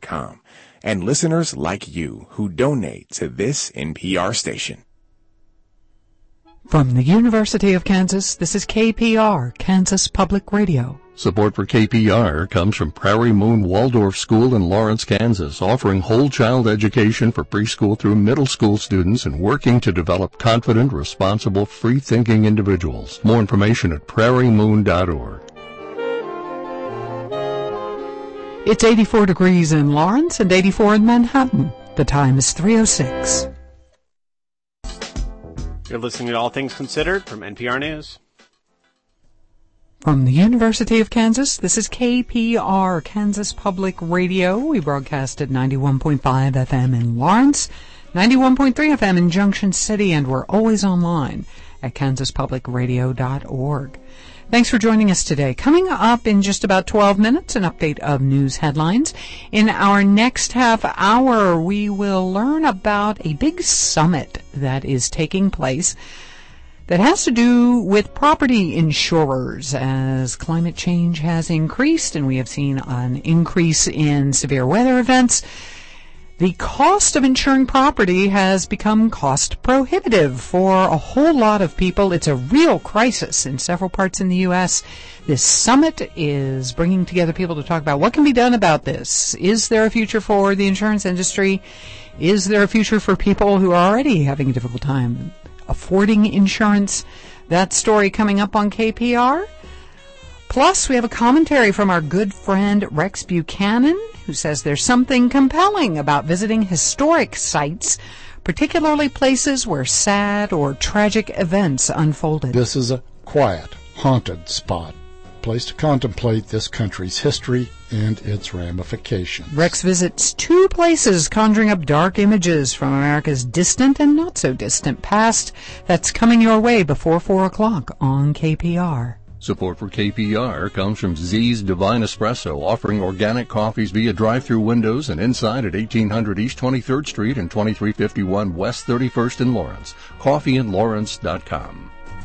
KPR.com, and listeners like you who donate to this NPR station. From the University of Kansas, this is KPR, Kansas Public Radio. Support for KPR comes from Prairie Moon Waldorf School in Lawrence, Kansas, offering whole child education for preschool through middle school students and working to develop confident, responsible, free-thinking individuals. More information at prairiemoon.org. It's 84 degrees in Lawrence and 84 in Manhattan. The time is 3:06. You're listening to All Things Considered from NPR News. From the University of Kansas, this is KPR, Kansas Public Radio. We broadcast at 91.5 FM in Lawrence, 91.3 FM in Junction City, and we're always online at kansaspublicradio.org. Thanks for joining us today. Coming up in just about 12 minutes, an update of news headlines. In our next half hour, we will learn about a big summit that is taking place that has to do with property insurers as climate change has increased and we have seen an increase in severe weather events. The cost of insuring property has become cost prohibitive for a whole lot of people. It's a real crisis in several parts in the U.S. This summit is bringing together people to talk about what can be done about this. Is there a future for the insurance industry? Is there a future for people who are already having a difficult time affording insurance? That story coming up on KPR. Plus, we have a commentary from our good friend Rex Buchanan, who says there's something compelling about visiting historic sites, particularly places where sad or tragic events unfolded. This is a quiet, haunted spot, place to contemplate this country's history and its ramifications. Rex visits two places conjuring up dark images from America's distant and not so distant past. That's coming your way before 4 o'clock on KPR. Support for KPR comes from Z's Divine Espresso, offering organic coffees via drive-through windows and inside at 1800 East 23rd Street and 2351 West 31st in Lawrence. CoffeeInLawrence.com.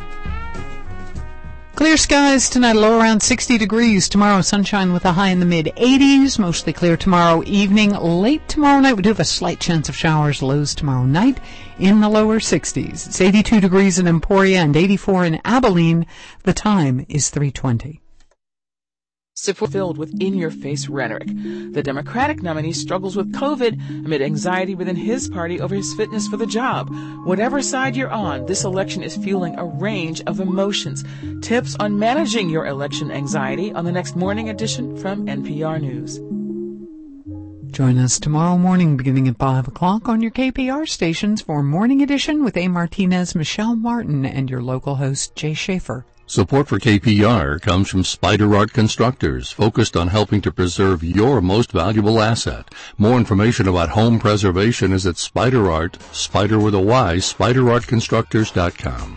Clear skies tonight, low around 60 degrees. Tomorrow, sunshine with a high in the mid-80s. Mostly clear tomorrow evening. Late tomorrow night, we do have a slight chance of showers. Lows tomorrow night in the lower 60s. It's 82 degrees in Emporia and 84 in Abilene. The time is 3:20. Support filled with in-your-face rhetoric. The Democratic nominee struggles with COVID amid anxiety within his party over his fitness for the job. Whatever side you're on, this election is fueling a range of emotions. Tips on managing your election anxiety on the next morning edition from NPR News. Join us tomorrow morning beginning at 5 o'clock on your KPR stations for Morning Edition with A. Martinez, Michelle Martin, and your local host, Jay Schaefer. Support for KPR comes from Spider Art Constructors, focused on helping to preserve your most valuable asset. More information about home preservation is at Spider Art, Spider with a Y, SpiderArtConstructors.com.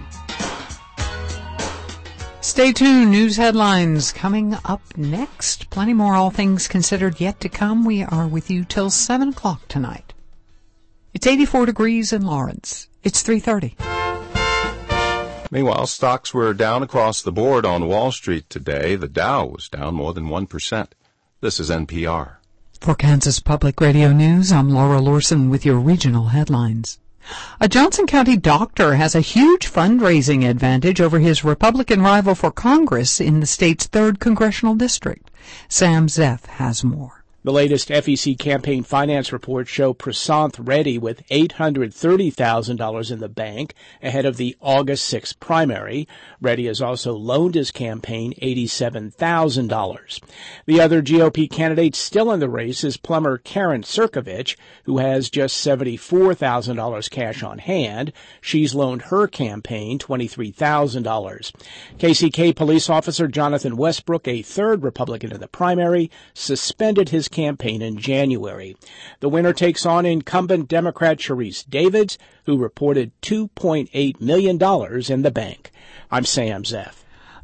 Stay tuned. News headlines coming up next. Plenty more All Things Considered yet to come. We are with you till 7 o'clock tonight. It's 84 degrees in Lawrence. It's 3:30. Meanwhile, stocks were down across the board on Wall Street today. The Dow was down more than 1%. This is NPR. For Kansas Public Radio News, I'm Laura Lorson with your regional headlines. A Johnson County doctor has a huge fundraising advantage over his Republican rival for Congress in the state's 3rd Congressional District. Sam Zeff has more. The latest FEC campaign finance reports show Prasanth Reddy with $830,000 in the bank ahead of the August 6th primary. Reddy has also loaned his campaign $87,000. The other GOP candidate still in the race is plumber Karen Cirkovich, who has just $74,000 cash on hand. She's loaned her campaign $23,000. KCK police officer Jonathan Westbrook, a 3rd Republican in the primary, suspended his campaign in January. The winner takes on incumbent Democrat Sharice Davids, who reported $2.8 million in the bank. I'm Sam Zeff.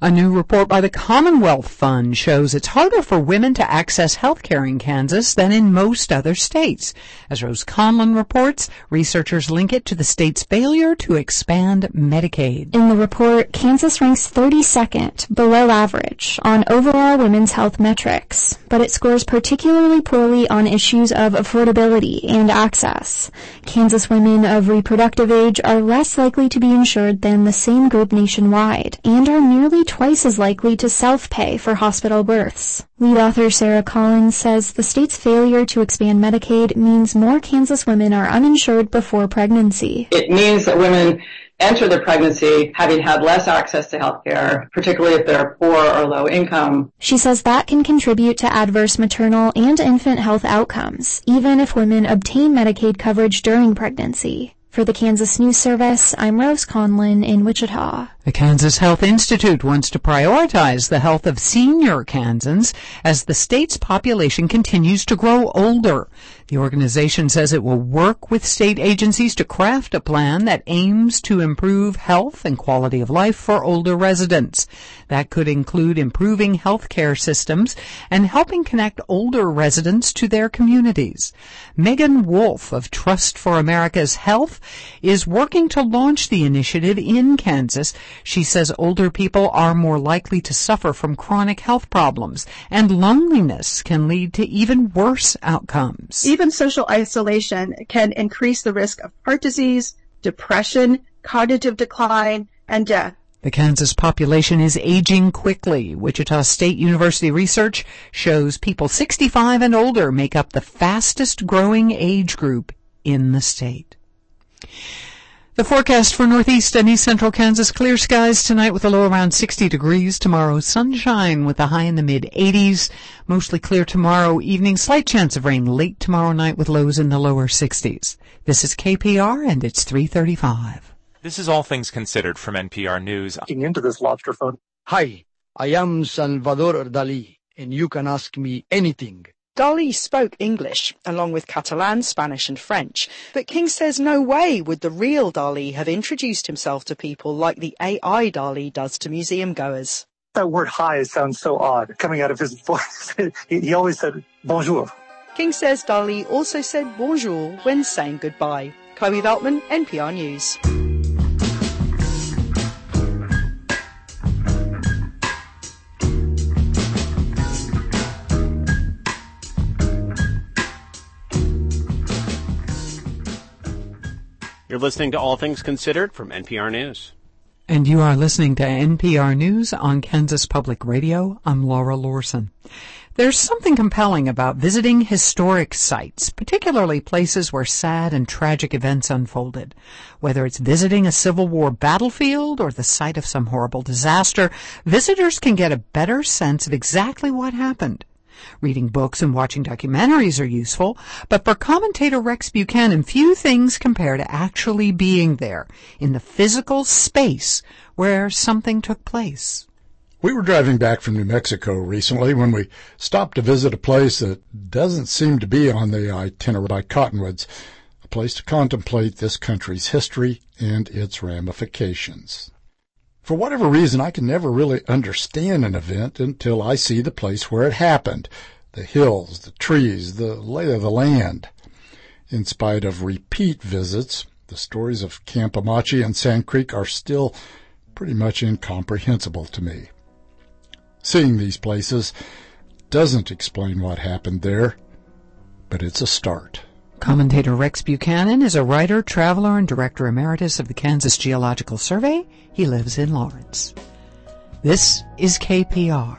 A new report by the Commonwealth Fund shows it's harder for women to access health care in Kansas than in most other states. As Rose Conlon reports, researchers link it to the state's failure to expand Medicaid. In the report, Kansas ranks 32nd, below average, on overall women's health metrics, but it scores particularly poorly on issues of affordability and access. Kansas women of reproductive age are less likely to be insured than the same group nationwide, and are nearly twice as likely to self-pay for hospital births. Lead author Sarah Collins says the state's failure to expand Medicaid means more Kansas women are uninsured before pregnancy. It means that women enter the pregnancy having had less access to health care, particularly if they're poor or low income. She says that can contribute to adverse maternal and infant health outcomes, even if women obtain Medicaid coverage during pregnancy. For the Kansas News Service, I'm Rose Conlon in Wichita. The Kansas Health Institute wants to prioritize the health of senior Kansans as the state's population continues to grow older. The organization says it will work with state agencies to craft a plan that aims to improve health and quality of life for older residents. That could include improving health care systems and helping connect older residents to their communities. Megan Wolf of Trust for America's Health is working to launch the initiative in Kansas. She says older people are more likely to suffer from chronic health problems, and loneliness can lead to even worse outcomes. Even social isolation can increase the risk of heart disease, depression, cognitive decline, and death. The Kansas population is aging quickly. Wichita State University research shows people 65 and older make up the fastest growing age group in the state. The forecast for northeast and east central Kansas: clear skies tonight with a low around 60 degrees. Tomorrow, sunshine with a high in the mid-80s. Mostly clear tomorrow evening. Slight chance of rain late tomorrow night with lows in the lower 60s. This is KPR, and it's 3:35. This is All Things Considered from NPR News. Into this lobster phone. Hi, I am Salvador Dali, and you can ask me anything. Dali spoke English, along with Catalan, Spanish and French, but King says no way would the real Dali have introduced himself to people like the AI Dali does to museum goers. That word hi sounds so odd coming out of his voice. He always said bonjour. King says Dali also said bonjour when saying goodbye. Chloe Veltman, NPR News. You're listening to All Things Considered from NPR News. And you are listening to NPR News on Kansas Public Radio. I'm Laura Lorson. There's something compelling about visiting historic sites, particularly places where sad and tragic events unfolded. Whether it's visiting a Civil War battlefield or the site of some horrible disaster, visitors can get a better sense of exactly what happened. Reading books and watching documentaries are useful, but for commentator Rex Buchanan, few things compare to actually being there, in the physical space where something took place. We were driving back from New Mexico recently when we stopped to visit a place that doesn't seem to be on the itinerary by Cottonwoods, a place to contemplate this country's history and its ramifications. For whatever reason, I can never really understand an event until I see the place where it happened, the hills, the trees, the lay of the land. In spite of repeat visits, the stories of Camp Amache and Sand Creek are still pretty much incomprehensible to me. Seeing these places doesn't explain what happened there, but it's a start. Commentator Rex Buchanan is a writer, traveler, and director emeritus of the Kansas Geological Survey. He lives in Lawrence. This is KPR.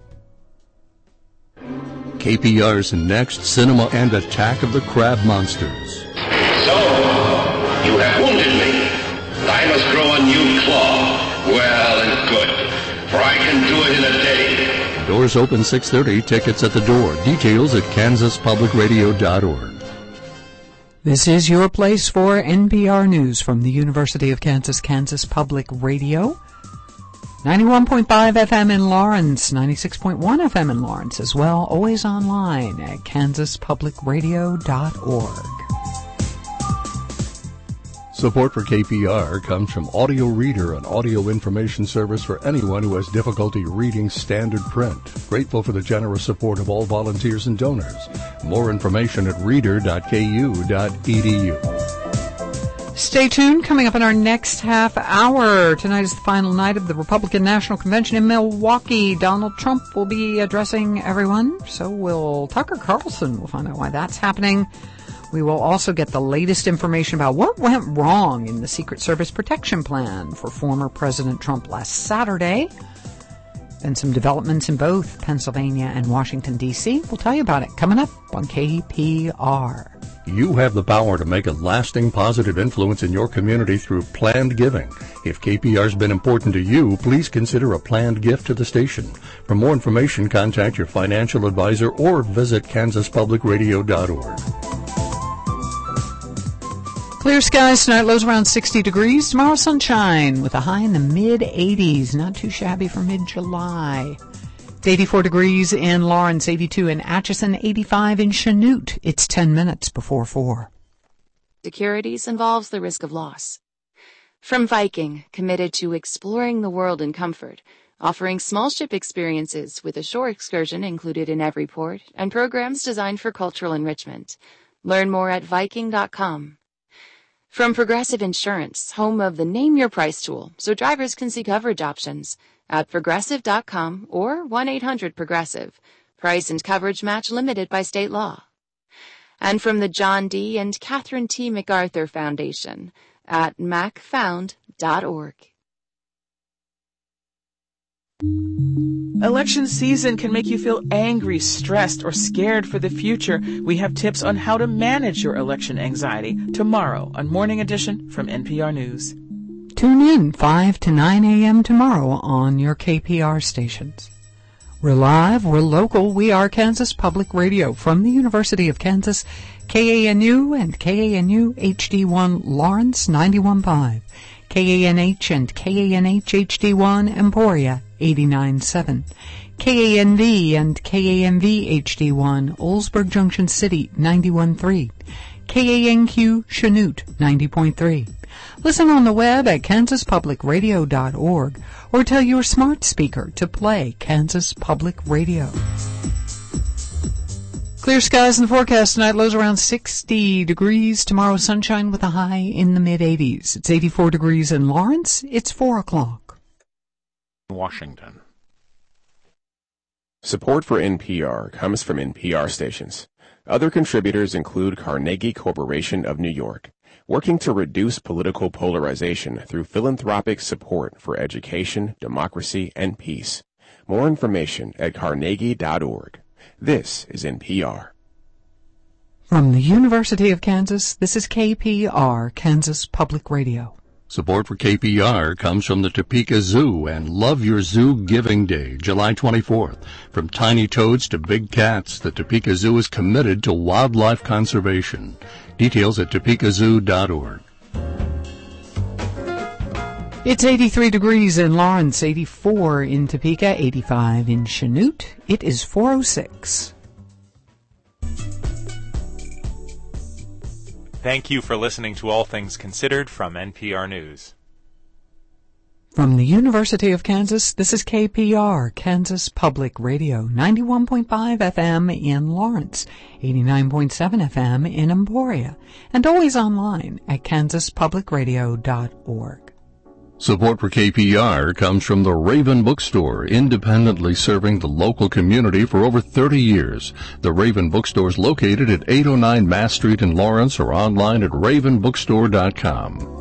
KPR's next: Cinema and Attack of the Crab Monsters. So, you have wounded me. I must grow a new claw. Well and good, for I can do it in a day. Doors open 6:30, tickets at the door. Details at kansaspublicradio.org. This is your place for NPR News from the University of Kansas, Kansas Public Radio. 91.5 FM in Lawrence, 96.1 FM in Lawrence as well, always online at kansaspublicradio.org. Support for KPR comes from Audio Reader, an audio information service for anyone who has difficulty reading standard print. Grateful for the generous support of all volunteers and donors. More information at reader.ku.edu. Stay tuned. Coming up in our next half hour, tonight is the final night of the Republican National Convention in Milwaukee. Donald Trump will be addressing everyone, so will Tucker Carlson. We'll find out why that's happening. We will also get the latest information about what went wrong in the Secret Service protection plan for former President Trump last Saturday. And some developments in both Pennsylvania and Washington, D.C. We'll tell you about it coming up on KPR. You have the power to make a lasting positive influence in your community through planned giving. If KPR's been important to you, please consider a planned gift to the station. For more information, contact your financial advisor or visit kansaspublicradio.org. Clear skies tonight, lows around 60 degrees. Tomorrow, sunshine with a high in the mid-80s. Not too shabby for mid-July. It's 84 degrees in Lawrence, 82 in Atchison, 85 in Chanute. It's 10 minutes before 4. Securities involves the risk of loss. From Viking, committed to exploring the world in comfort, offering small ship experiences with a shore excursion included in every port, and programs designed for cultural enrichment. Learn more at Viking.com. From Progressive Insurance, home of the Name Your Price tool, so drivers can see coverage options at Progressive.com or 1-800-PROGRESSIVE. Price and coverage match limited by state law. And from the John D. and Catherine T. MacArthur Foundation at macfound.org. Election season can make you feel angry, stressed, or scared for the future. We have tips on how to manage your election anxiety tomorrow on Morning Edition from NPR News. Tune in 5 to 9 a.m. tomorrow on your KPR stations. We're live, we're local, we are Kansas Public Radio from the University of Kansas, KANU and KANU HD1 Lawrence 91.5, KANH and KANH HD1 Emporia 89.7, KANV and KANV HD1 Oldsburg Junction City 91.3, KANQ Chanute 90.3. Listen on the web at kansaspublicradio.org or tell your smart speaker to play Kansas Public Radio. Clear skies in the forecast tonight, lows around 60 degrees. Tomorrow, sunshine with a high in the mid-80s. It's 84 degrees in Lawrence. It's 4 o'clock. Washington. Support for NPR comes from NPR stations. Other contributors include Carnegie Corporation of New York, working to reduce political polarization through philanthropic support for education, democracy, and peace. More information at carnegie.org. This is NPR. From the University of Kansas, this is KPR, Kansas Public Radio. Support for KPR comes from the Topeka Zoo and Love Your Zoo Giving Day, July 24th. From tiny toads to big cats, the Topeka Zoo is committed to wildlife conservation. Details at topekazoo.org. It's 83 degrees in Lawrence, 84 in Topeka, 85 in Chanute. It is 4:06. Thank you for listening to All Things Considered from NPR News. From the University of Kansas, this is KPR, Kansas Public Radio, 91.5 FM in Lawrence, 89.7 FM in Emporia, and always online at kansaspublicradio.org. Support for KPR comes from the Raven Bookstore, independently serving the local community for over 30 years. The Raven Bookstore is located at 809 Mass Street in Lawrence or online at ravenbookstore.com.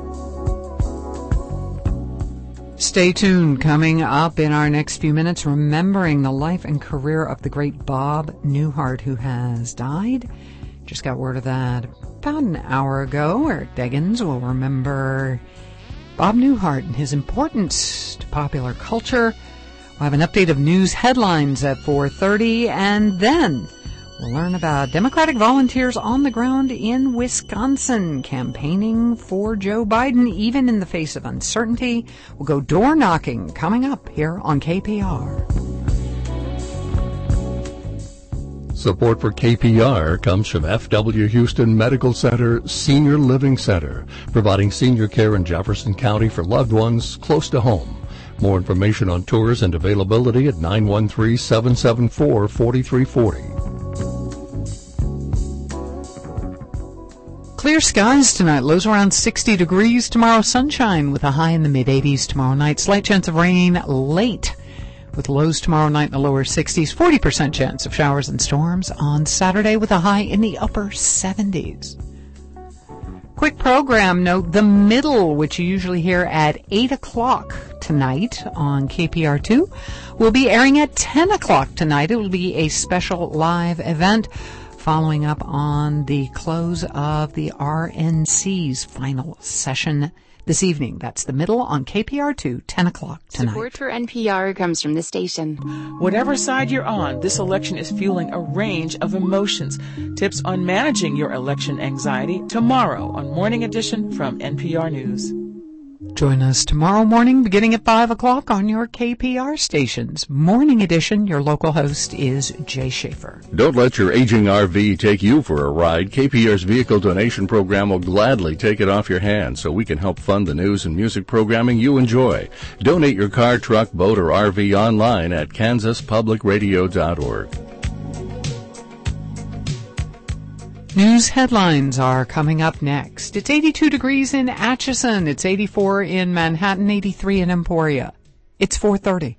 Stay tuned. Coming up in our next few minutes, remembering the life and career of the great Bob Newhart, who has died. Just got word of that about an hour ago. Eric Deggans will remember Bob Newhart and his importance to popular culture. We'll have an update of news headlines at 4:30, and then we'll learn about Democratic volunteers on the ground in Wisconsin campaigning for Joe Biden, even in the face of uncertainty. We'll go door knocking coming up here on KPR. Support for KPR comes from FW Houston Medical Center Senior Living Center, providing senior care in Jefferson County for loved ones close to home. More information on tours and availability at 913-774-4340. Clear skies tonight. Lows around 60 degrees. Tomorrow, sunshine with a high in the mid-80s. Tomorrow night, slight chance of rain late, with lows tomorrow night in the lower 60s. 40% chance of showers and storms on Saturday with a high in the upper 70s. Quick program note, The Middle, which you usually hear at 8 o'clock tonight on KPR2, will be airing at 10 o'clock tonight. It will be a special live event following up on the close of the RNC's final session this evening. That's The Middle on KPR2, 10 o'clock tonight. Support for NPR comes from the station. Whatever side you're on, this election is fueling a range of emotions. Tips on managing your election anxiety tomorrow on Morning Edition from NPR News. Join us tomorrow morning beginning at 5 o'clock on your KPR stations. Morning Edition, your local host is Jay Schaefer. Don't let your aging RV take you for a ride. KPR's vehicle donation program will gladly take it off your hands so we can help fund the news and music programming you enjoy. Donate your car, truck, boat, or RV online at kansaspublicradio.org. News headlines are coming up next. It's 82 degrees in Atchison. It's 84 in Manhattan, 83 in Emporia. It's 4:30.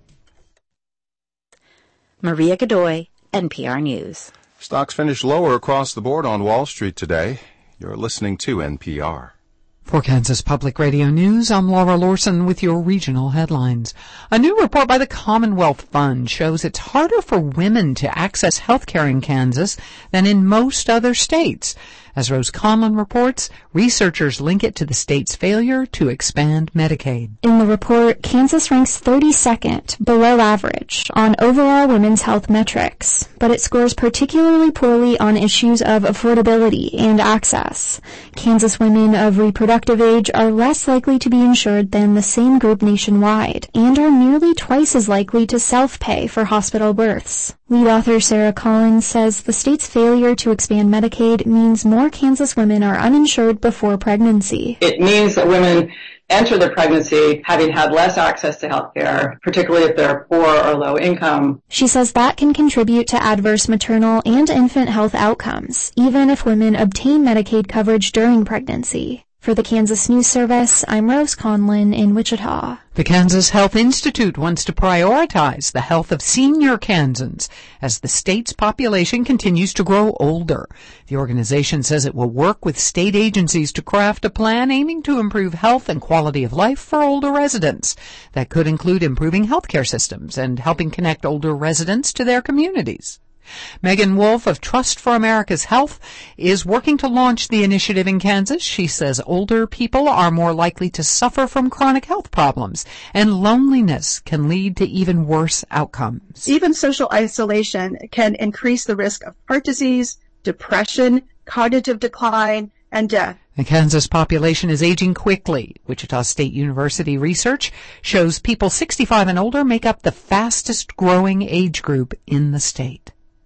Maria Godoy, NPR News. Stocks finished lower across the board on Wall Street today. You're listening to NPR. For Kansas Public Radio News, I'm Laura Lorson with your regional headlines. A new report by the Commonwealth Fund shows it's harder for women to access health care in Kansas than in most other states. As Rose Conlon reports, researchers link it to the state's failure to expand Medicaid. In the report, Kansas ranks 32nd, below average, on overall women's health metrics, but it scores particularly poorly on issues of affordability and access. Kansas women of reproductive age are less likely to be insured than the same group nationwide, and are nearly twice as likely to self-pay for hospital births. Lead author Sarah Collins says the state's failure to expand Medicaid means more Kansas women are uninsured before pregnancy. It means that women enter the pregnancy having had less access to health care, particularly if they're poor or low income. She says that can contribute to adverse maternal and infant health outcomes, even if women obtain Medicaid coverage during pregnancy. For the Kansas News Service, I'm Rose Conlon in Wichita. The Kansas Health Institute wants to prioritize the health of senior Kansans as the state's population continues to grow older. The organization says it will work with state agencies to craft a plan aiming to improve health and quality of life for older residents. That could include improving healthcare systems and helping connect older residents to their communities. Megan Wolf of Trust for America's Health is working to launch the initiative in Kansas. She says older people are more likely to suffer from chronic health problems, and loneliness can lead to even worse outcomes. Even social isolation can increase the risk of heart disease, depression, cognitive decline, and death. The Kansas population is aging quickly. Wichita State University research shows people 65 and older make up the fastest growing age group in the state.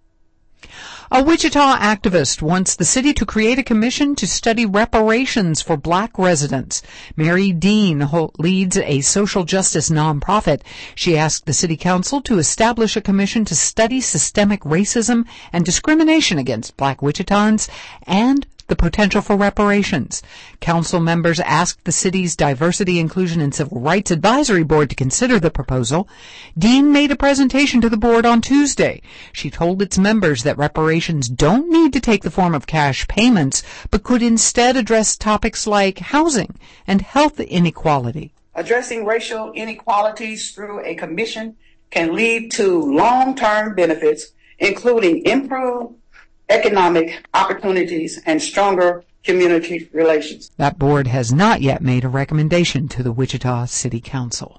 A Wichita activist wants the city to create a commission to study reparations for black residents. Mary Dean leads a social justice nonprofit. She asked the city council to establish a commission to study systemic racism and discrimination against black Wichitans and the potential for reparations. Council members asked the city's Diversity, Inclusion, and Civil Rights Advisory Board to consider the proposal. Dean made a presentation to the board on Tuesday. She told its members that reparations don't need to take the form of cash payments, but could instead address topics like housing and health inequality. Addressing racial inequalities through a commission can lead to long-term benefits, including improved economic opportunities and stronger community relations. That board has not yet made a recommendation to the Wichita City Council.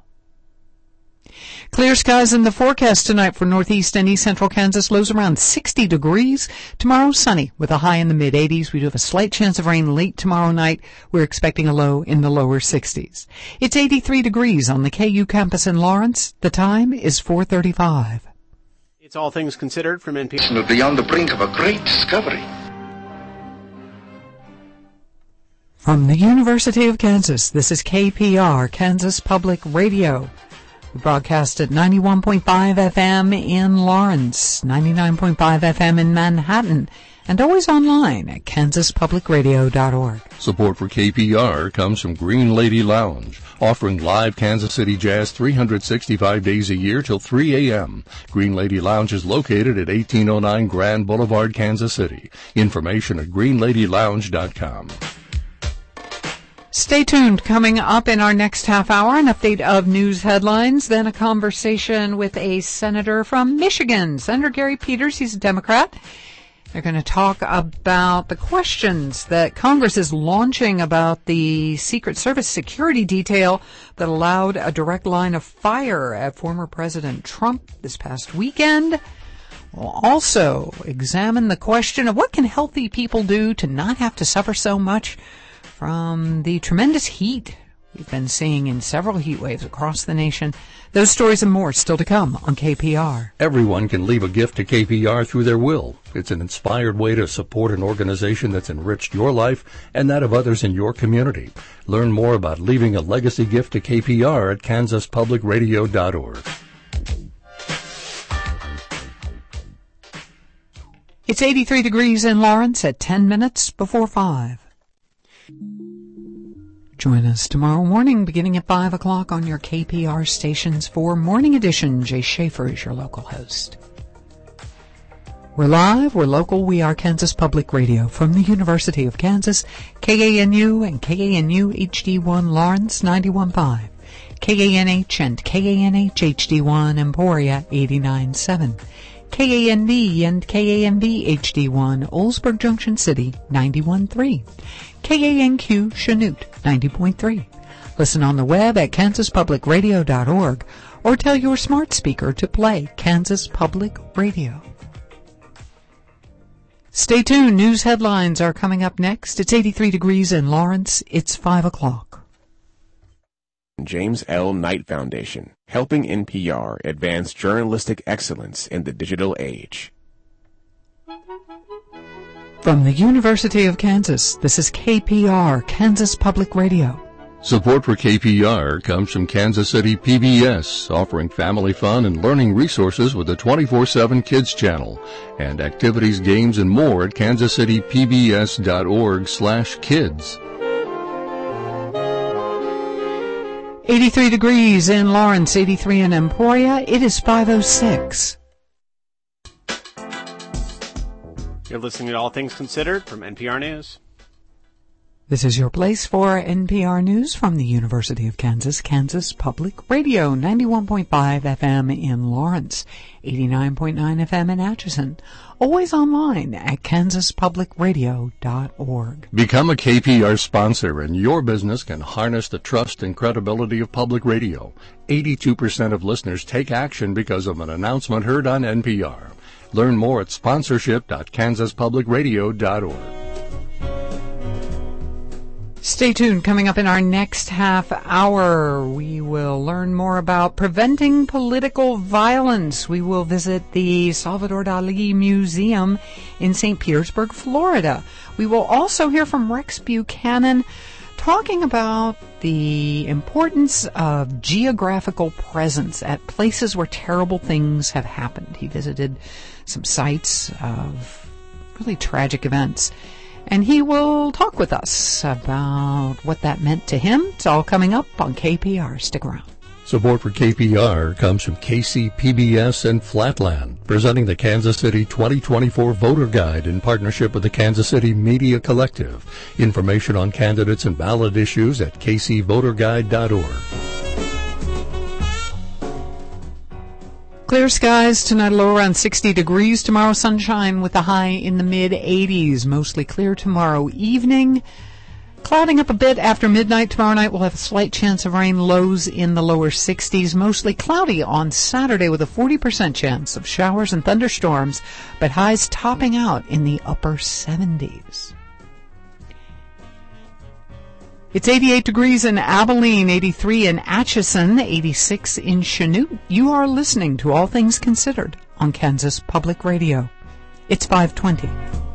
Clear skies in the forecast tonight for northeast and east central Kansas. Lows around 60 degrees. Tomorrow sunny with a high in the mid-80s. We do have a slight chance of rain late tomorrow night. We're expecting a low in the lower 60s. It's 83 degrees on the KU campus in Lawrence. The time is 4:35. It's All Things Considered from NPR. We're beyond the brink of a great discovery. From the University of Kansas, this is KPR, Kansas Public Radio. We broadcast at 91.5 FM in Lawrence, 99.5 FM in Manhattan, and always online at kansaspublicradio.org. Support for KPR comes from Green Lady Lounge, offering live Kansas City jazz 365 days a year till 3 a.m. Green Lady Lounge is located at 1809 Grand Boulevard, Kansas City. Information at greenladylounge.com. Stay tuned. Coming up in our next half hour, an update of news headlines, then a conversation with a senator from Michigan, Senator Gary Peters. He's a Democrat. They're going to talk about the questions that Congress is launching about the Secret Service security detail that allowed a direct line of fire at former President Trump this past weekend. We'll also examine the question of what can healthy people do to not have to suffer so much from the tremendous heat we've been seeing in several heat waves across the nation. Those stories and more still to come on KPR. Everyone can leave a gift to KPR through their will. It's an inspired way to support an organization that's enriched your life and that of others in your community. Learn more about leaving a legacy gift to KPR at kansaspublicradio.org. It's 83 degrees in Lawrence at 10 minutes before 5. Join us tomorrow morning beginning at 5 o'clock on your KPR stations for Morning Edition. Jay Schaefer is your local host. We're live, we're local, we are Kansas Public Radio from the University of Kansas, KANU and KANU HD1 Lawrence 91.5, KANH and KANH HD1 Emporia 89.7, KANV and KANV HD1 Oldsburg Junction City 91.3, KANQ Chanute 90.3. Listen on the web at kansaspublicradio.org or tell your smart speaker to play Kansas Public Radio. Stay tuned. News headlines are coming up next. It's 83 degrees in Lawrence. It's 5 o'clock. James L. Knight Foundation, helping NPR advance journalistic excellence in the digital age. From the University of Kansas, this is KPR, Kansas Public Radio. Support for KPR comes from Kansas City PBS, offering family fun and learning resources with the 24/7 Kids channel, and activities, games, and more at kansascitypbs.org/kids. 83 degrees in Lawrence, 83 in Emporia. It is 5:06. You're listening to All Things Considered from NPR News. This is your place for NPR News from the University of Kansas, Kansas Public Radio, 91.5 FM in Lawrence, 89.9 FM in Atchison. Always online at kansaspublicradio.org. Become a KPR sponsor and your business can harness the trust and credibility of public radio. 82% of listeners take action because of an announcement heard on NPR. Learn more at sponsorship.kansaspublicradio.org. Stay tuned. Coming up in our next half hour, we will learn more about preventing political violence. We will visit the Salvador Dali Museum in St. Petersburg, Florida. We will also hear from Rex Buchanan talking about the importance of geographical presence at places where terrible things have happened. He visited some sites of really tragic events. And he will talk with us about what that meant to him. It's all coming up on KPR. Stick around. Support for KPR comes from KCPBS and Flatland, presenting the Kansas City 2024 Voter Guide in partnership with the Kansas City Media Collective. Information on candidates and ballot issues at kcvoterguide.org. Clear skies tonight, low around 60 degrees. Tomorrow, sunshine with a high in the mid-80s. Mostly clear tomorrow evening. Clouding up a bit after midnight. Tomorrow night we'll have a slight chance of rain, lows in the lower 60s. Mostly cloudy on Saturday with a 40% chance of showers and thunderstorms, but highs topping out in the upper 70s. It's 88 degrees in Abilene, 83 in Atchison, 86 in Chanute. You are listening to All Things Considered on Kansas Public Radio. It's 5:20.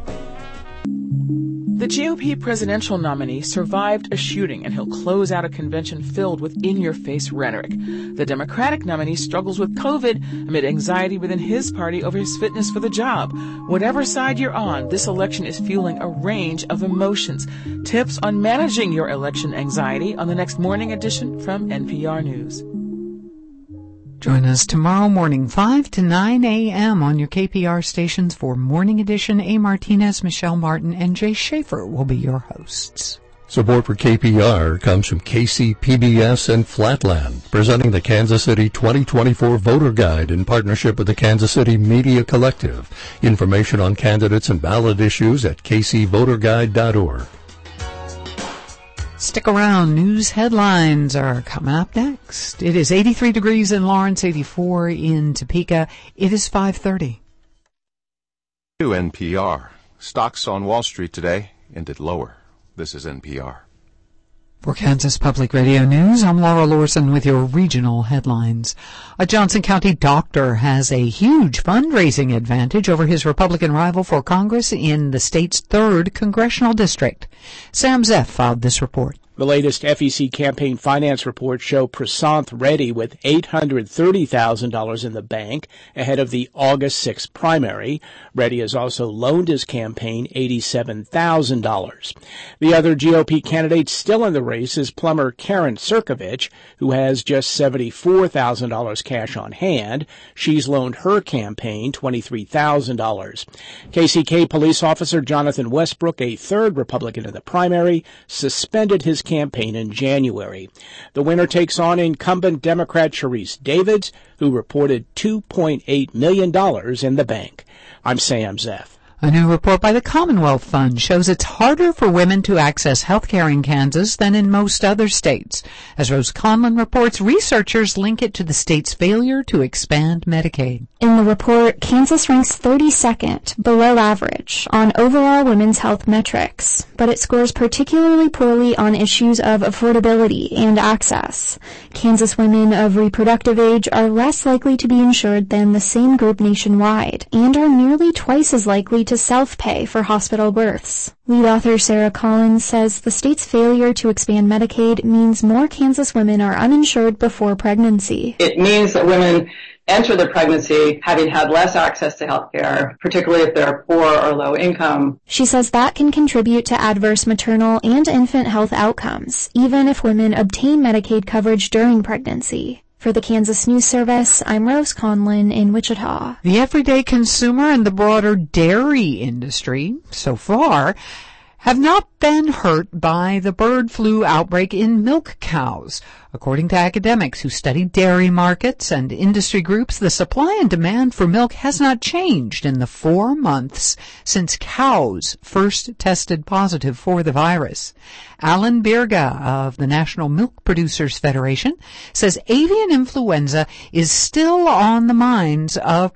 The GOP presidential nominee survived a shooting, and he'll close out a convention filled with in-your-face rhetoric. The Democratic nominee struggles with COVID amid anxiety within his party over his fitness for the job. Whatever side you're on, this election is fueling a range of emotions. Tips on managing your election anxiety on the next morning edition from NPR News. Join us tomorrow morning, 5 to 9 a.m. on your KPR stations for Morning Edition. A. Martinez, Michelle Martin, and Jay Schaefer will be your hosts. Support for KPR comes from KCPBS and Flatland, presenting the Kansas City 2024 Voter Guide in partnership with the Kansas City Media Collective. Information on candidates and ballot issues at kcvoterguide.org. Stick around. News headlines are coming up next. It is 83 degrees in Lawrence, 84 in Topeka. It is 5:30. To NPR. Stocks on Wall Street today ended lower. This is NPR. For Kansas Public Radio News, I'm Laura Lorson with your regional headlines. A Johnson County doctor has a huge fundraising advantage over his Republican rival for Congress in the state's 3rd congressional district. Sam Zeff filed this report. The latest FEC campaign finance reports show Prasanth Reddy with $830,000 in the bank ahead of the August 6th primary. Reddy has also loaned his campaign $87,000. The other GOP candidate still in the race is plumber Karen Cirkovich, who has just $74,000 cash on hand. She's loaned her campaign $23,000. KCK police officer Jonathan Westbrook, a 3rd Republican in the primary, suspended his campaign in January. The winner takes on incumbent Democrat Sharice Davids, who reported $2.8 million in the bank. I'm Sam Zeff. A new report by the Commonwealth Fund shows it's harder for women to access health care in Kansas than in most other states. As Rose Conlon reports, researchers link it to the state's failure to expand Medicaid. In the report, Kansas ranks 32nd, below average, on overall women's health metrics, but it scores particularly poorly on issues of affordability and access. Kansas women of reproductive age are less likely to be insured than the same group nationwide, and are nearly twice as likely to self-pay for hospital births. Lead author Sarah Collins says the state's failure to expand Medicaid means more Kansas women are uninsured before pregnancy. It means that women enter the pregnancy having had less access to health care, particularly if they're poor or low income. She says that can contribute to adverse maternal and infant health outcomes, even if women obtain Medicaid coverage during pregnancy. For the Kansas News Service, I'm Rose Conlon in Wichita. The everyday consumer and the broader dairy industry, so far, have not been hurt by the bird flu outbreak in milk cows. According to academics who study dairy markets and industry groups, the supply and demand for milk has not changed in the 4 months since cows first tested positive for the virus. Alan Birga of the National Milk Producers Federation says avian influenza is still on the minds of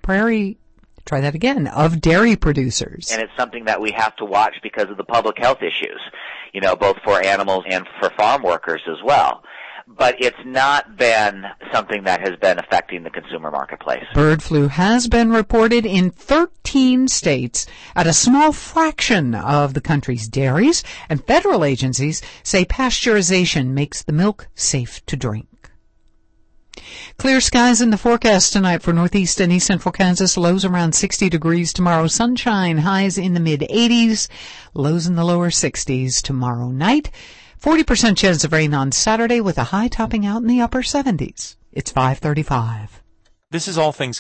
dairy producers. And it's something that we have to watch because of the public health issues, both for animals and for farm workers as well. But it's not been something that has been affecting the consumer marketplace. Bird flu has been reported in 13 states at a small fraction of the country's dairies, and federal agencies say pasteurization makes the milk safe to drink. Clear skies in the forecast tonight for northeast and east central Kansas. Lows around 60 degrees tomorrow. Sunshine, highs in the mid-80s. Lows in the lower 60s tomorrow night. 40% chance of rain on Saturday with a high topping out in the upper 70s. It's 5:35. This is All Things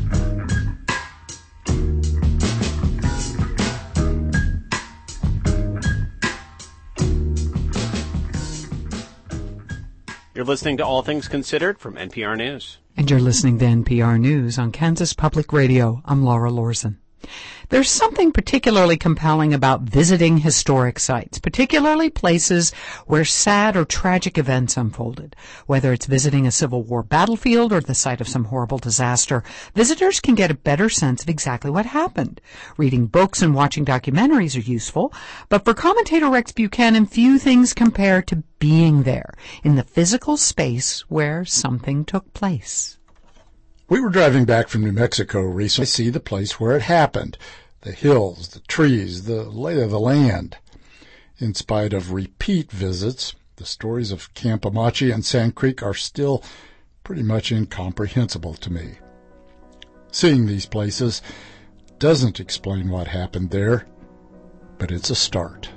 You're listening to All Things Considered from NPR News. And you're listening to NPR News on Kansas Public Radio. I'm Laura Lorson. There's something particularly compelling about visiting historic sites, particularly places where sad or tragic events unfolded. Whether it's visiting a Civil War battlefield or the site of some horrible disaster, visitors can get a better sense of exactly what happened. Reading books and watching documentaries are useful, but for commentator Rex Buchanan, few things compare to being there, in the physical space where something took place. We were driving back from New Mexico recently. I see the place where it happened. The hills, the trees, the lay of the land. In spite of repeat visits, the stories of Camp Amache and Sand Creek are still pretty much incomprehensible to me. Seeing these places doesn't explain what happened there, but it's a start.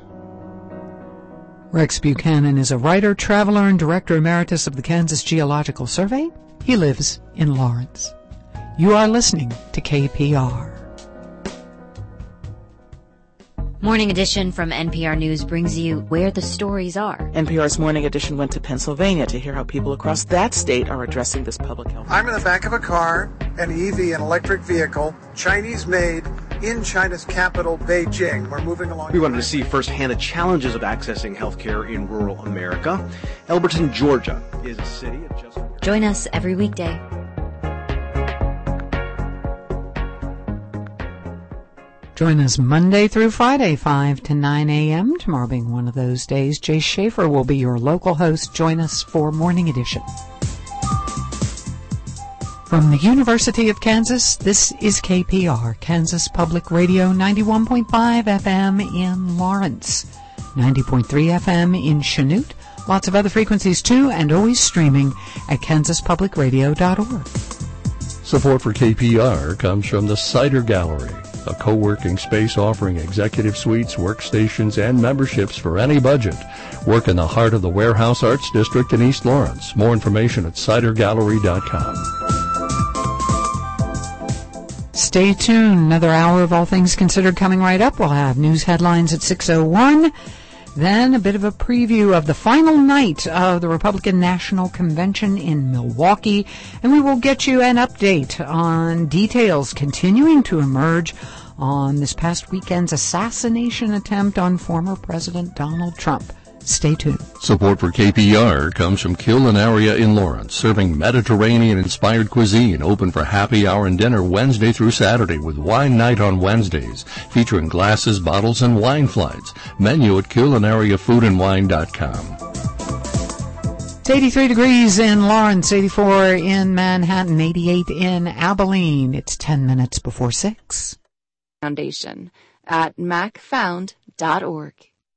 Rex Buchanan is a writer, traveler, and director emeritus of the Kansas Geological Survey. He lives in Lawrence. You are listening to KPR. Morning Edition from NPR News brings you where the stories are. NPR's Morning Edition went to Pennsylvania to hear how people across that state are addressing this public health. I'm in the back of a car, an EV, an electric vehicle, Chinese-made, in China's capital, Beijing. We're moving along. We wanted to see firsthand the challenges of accessing healthcare in rural America. Elberton, Georgia is a city of just... Join us every weekday. Join us Monday through Friday, 5 to 9 a.m. Tomorrow being one of those days, Jay Schaefer will be your local host. Join us for Morning Edition. From the University of Kansas, this is KPR, Kansas Public Radio, 91.5 FM in Lawrence, 90.3 FM in Chanute, lots of other frequencies too, and always streaming at kansaspublicradio.org. Support for KPR comes from the Cider Gallery, a co-working space offering executive suites, workstations, and memberships for any budget. Work in the heart of the Warehouse Arts District in East Lawrence. More information at cidergallery.com. Stay tuned. Another hour of All Things Considered coming right up. We'll have news headlines at 6:01. Then a bit of a preview of the final night of the Republican National Convention in Milwaukee. And we will get you an update on details continuing to emerge on this past weekend's assassination attempt on former President Donald Trump. Stay tuned. Support for KPR comes from Culinaria in Lawrence, serving Mediterranean-inspired cuisine, open for happy hour and dinner Wednesday through Saturday with wine night on Wednesdays, featuring glasses, bottles, and wine flights. Menu at culinariafoodandwine.com. It's 83 degrees in Lawrence, 84 in Manhattan, 88 in Abilene. It's 10 minutes before 6. Foundation at macfound.org.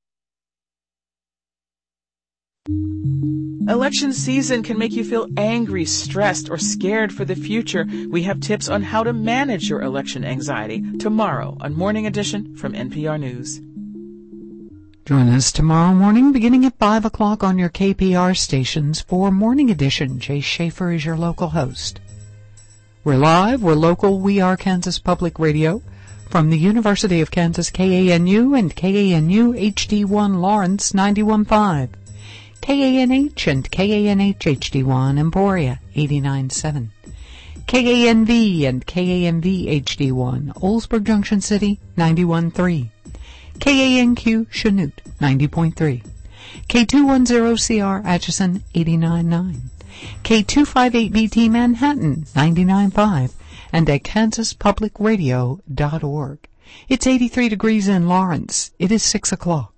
Election season can make you feel angry, stressed, or scared for the future. We have tips on how to manage your election anxiety tomorrow on Morning Edition from NPR News. Join us tomorrow morning beginning at 5 o'clock on your KPR stations for Morning Edition. Jay Schaefer is your local host. We're live, we're local, we are Kansas Public Radio from the University of Kansas KANU and KANU HD1 Lawrence 91.5. KANH and KANH HD1 Emporia 89.7. KANV and KANV HD1 Oldsburg Junction City 91.3. KANQ Chanute 90.3. K210CR Atchison 89.9. K258BT Manhattan 99.5 and at kansaspublicradio.org. It's 83 degrees in Lawrence. It is 6 o'clock.